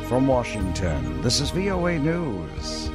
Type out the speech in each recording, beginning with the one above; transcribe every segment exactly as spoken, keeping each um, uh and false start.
from Washington, this is V O A News.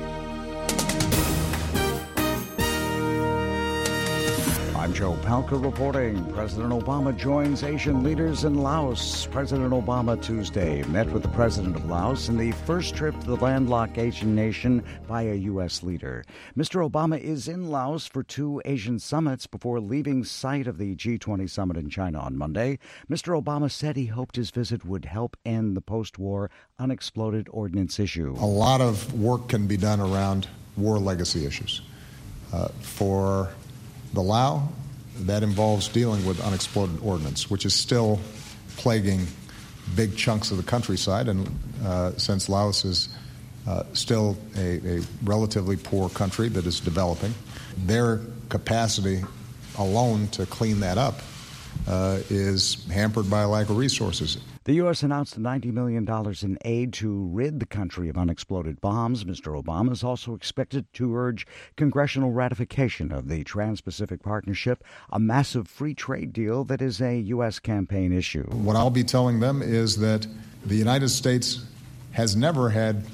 I'm Joe Palca reporting. President Obama joins Asian leaders in Laos. President Obama Tuesday met with the president of Laos in the first trip to the landlocked Asian nation by a U S leader. Mister Obama is in Laos for two Asian summits before leaving site of the G twenty summit in China on Monday. Mister Obama said he hoped his visit would help end the post-war unexploded ordnance issue. A lot of work can be done around war legacy issues. Uh, for the Lao, that involves dealing with unexploded ordnance, which is still plaguing big chunks of the countryside. And uh, since Laos is uh, still a, a relatively poor country that is developing, their capacity alone to clean that up uh, is hampered by a lack of resources. The U S announced ninety million dollars in aid to rid the country of unexploded bombs. Mister Obama is also expected to urge congressional ratification of the Trans-Pacific Partnership, a massive free trade deal that is a U S campaign issue. What I'll be telling them is that the United States has never had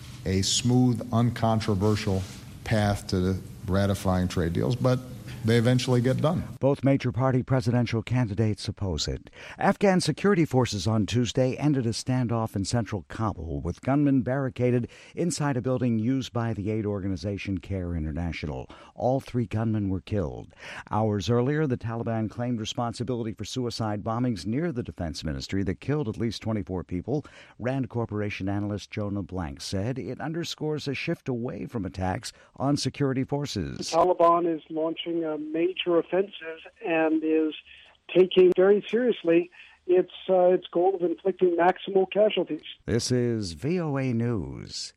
a smooth, uncontroversial path to ratifying trade deals, but they eventually get done. Both major party presidential candidates oppose it. Afghan security forces on Tuesday ended a standoff in central Kabul with gunmen barricaded inside a building used by the aid organization CARE International. All three gunmen were killed. Hours earlier, the Taliban claimed responsibility for suicide bombings near the defense ministry that killed at least twenty-four people. Rand Corporation analyst Jonah Blank said it underscores a shift away from attacks on security forces. The Taliban is launching a major offensive and is taking very seriously its uh, its goal of inflicting maximal casualties. This is V O A News.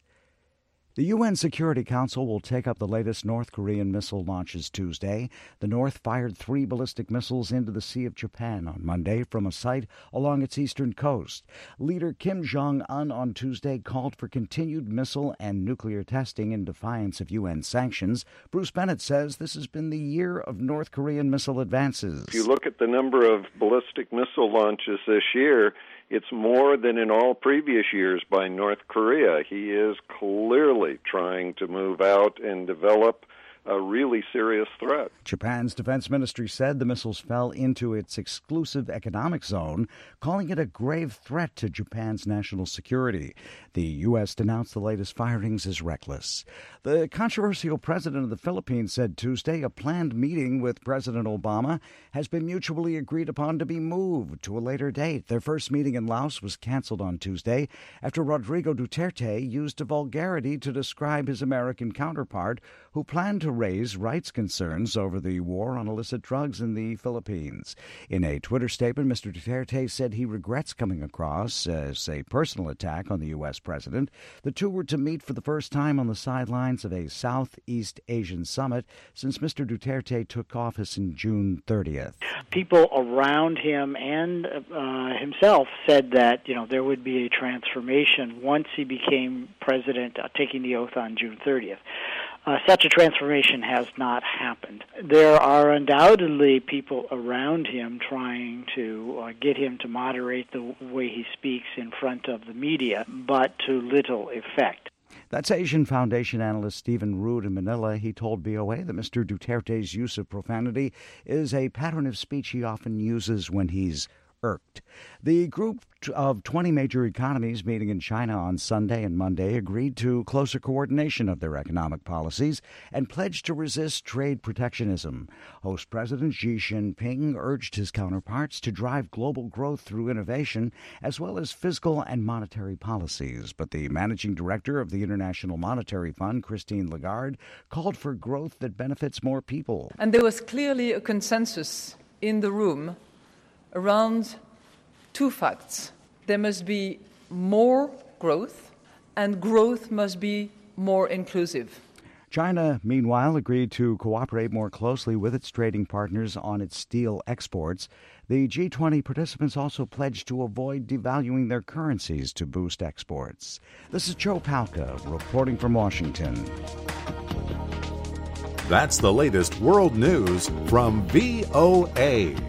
The U N Security Council will take up the latest North Korean missile launches Tuesday. The North fired three ballistic missiles into the Sea of Japan on Monday from a site along its eastern coast. Leader Kim Jong-un on Tuesday called for continued missile and nuclear testing in defiance of U N sanctions. Bruce Bennett says this has been the year of North Korean missile advances. If you look at the number of ballistic missile launches this year, it's more than in all previous years by North Korea. He is clearly trying to move out and develop a really serious threat. Japan's defense ministry said the missiles fell into its exclusive economic zone, calling it a grave threat to Japan's national security. The U S denounced the latest firings as reckless. The controversial president of the Philippines said Tuesday a planned meeting with President Obama has been mutually agreed upon to be moved to a later date. Their first meeting in Laos was canceled on Tuesday after Rodrigo Duterte used a vulgarity to describe his American counterpart, who planned to raise rights concerns over the war on illicit drugs in the Philippines. In a Twitter statement, Mister Duterte said he regrets coming across as a personal attack on the U S president. The two were to meet for the first time on the sidelines of a Southeast Asian summit since Mister Duterte took office in June thirtieth. People around him and uh, himself said that, you know, there would be a transformation once he became president, uh, taking the oath on June thirtieth. Uh, such a transformation has not happened. There are undoubtedly people around him trying to uh, get him to moderate the way he speaks in front of the media, but to little effect. That's Asian Foundation analyst Stephen Rood in Manila. He told V O A that Mister Duterte's use of profanity is a pattern of speech he often uses when he's irked. The group of twenty major economies meeting in China on Sunday and Monday agreed to closer coordination of their economic policies and pledged to resist trade protectionism. Host President Xi Jinping urged his counterparts to drive global growth through innovation as well as fiscal and monetary policies. But the managing director of the International Monetary Fund, Christine Lagarde, called for growth that benefits more people. And there was clearly a consensus in the room around two facts. There must be more growth, and growth must be more inclusive. China, meanwhile, agreed to cooperate more closely with its trading partners on its steel exports. The G twenty participants also pledged to avoid devaluing their currencies to boost exports. This is Joe Palca reporting from Washington. That's the latest world news from V O A.